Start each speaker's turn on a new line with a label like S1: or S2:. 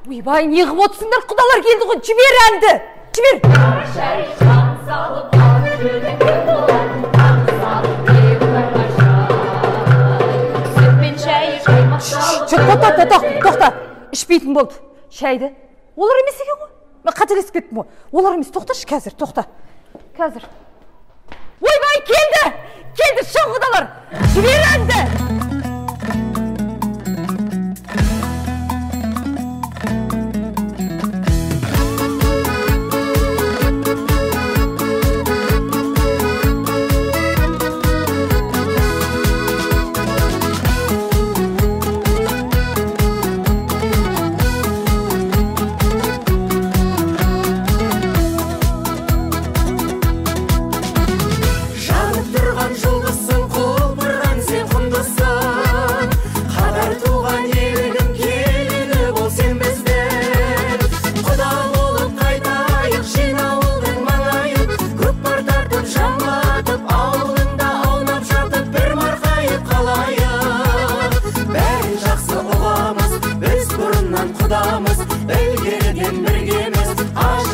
S1: Ойбай, не қылып отырсыңдар, құдалар келді ғой, жібер әнді, жібер.
S2: Шай қан салып, алып күн болады, сүтпен шай қаймақ.
S1: Тоқта, ішпейтін болды. Шайды. Олар емес екен ғой. Мен қателесіп кеттім ғой. Олар емес, тоқташы қазір, тоқта. Қазір. Ойбай, келді, шын құдалар. Жібер әнді.
S3: Құдамыз, ілгеріден біргеміз,